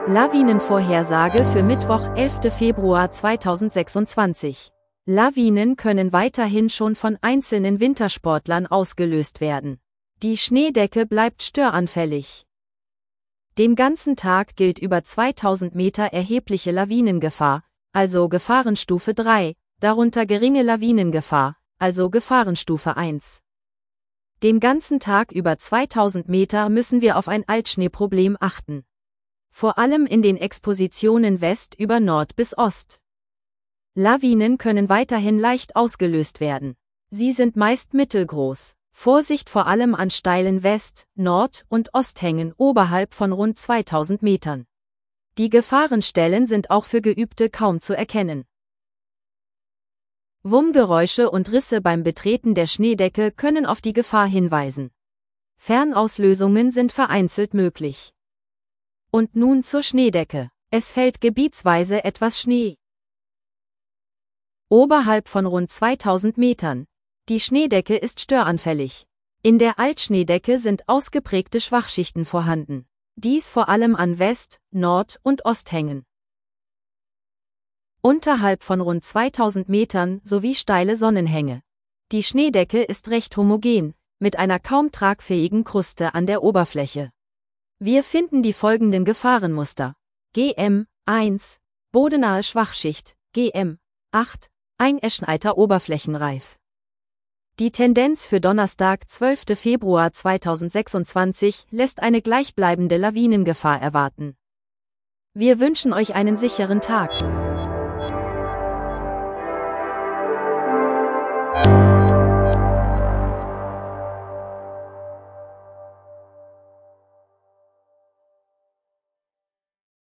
Lawinenvorhersage für Mittwoch, 11. Februar 2026. Lawinen können weiterhin schon von einzelnen Wintersportlern ausgelöst werden. Die Schneedecke bleibt störanfällig. Den ganzen Tag gilt über 2000 Meter erhebliche Lawinengefahr, also Gefahrenstufe 3, darunter geringe Lawinengefahr, also Gefahrenstufe 1. Den ganzen Tag über 2000 Meter müssen wir auf ein Altschneeproblem achten. Vor allem in den Expositionen West über Nord bis Ost. Lawinen können weiterhin leicht ausgelöst werden. Sie sind meist mittelgroß. Vorsicht vor allem an steilen West-, Nord- und Osthängen oberhalb von rund 2000 Metern. Die Gefahrenstellen sind auch für Geübte kaum zu erkennen. Wummgeräusche und Risse beim Betreten der Schneedecke können auf die Gefahr hinweisen. Fernauslösungen sind vereinzelt möglich. Und nun zur Schneedecke. Es fällt gebietsweise etwas Schnee. Oberhalb von rund 2000 Metern. Die Schneedecke ist störanfällig. In der Altschneedecke sind ausgeprägte Schwachschichten vorhanden. Dies vor allem an West-, Nord- und Osthängen. Unterhalb von rund 2000 Metern sowie steile Sonnenhänge. Die Schneedecke ist recht homogen, mit einer kaum tragfähigen Kruste an der Oberfläche. Wir finden die folgenden Gefahrenmuster. GM 1, bodenahe Schwachschicht, GM 8, eingeschneiter Oberflächenreif. Die Tendenz für Donnerstag, 12. Februar 2026, lässt eine gleichbleibende Lawinengefahr erwarten. Wir wünschen euch einen sicheren Tag.